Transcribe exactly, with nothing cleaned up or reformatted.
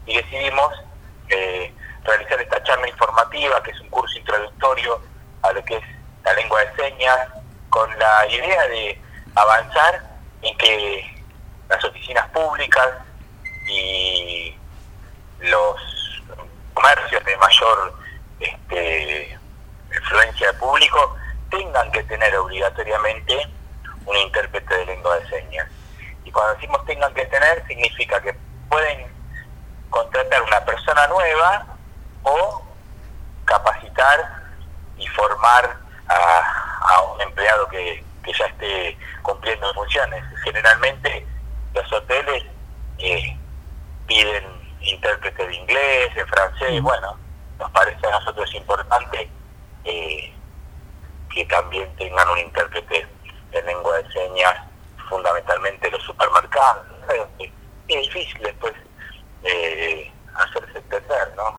y decidimos eh, realizar esta charla informativa, que es un curso introductorio a lo que es la lengua de señas, con la idea de avanzar en que las oficinas públicas y los comercios de mayor este, influencia de público tengan que tener obligatoriamente un intérprete de lengua de señas. Y cuando decimos tengan que tener, significa que pueden contratar una persona nueva o capacitar y formar a, a un empleado que, que ya esté cumpliendo funciones. Generalmente los hoteles eh, piden intérprete de inglés, de francés. Bueno, nos parece a nosotros importante eh, que también tengan un intérprete de lengua de señas, fundamentalmente los supermercados. Es difícil después eh,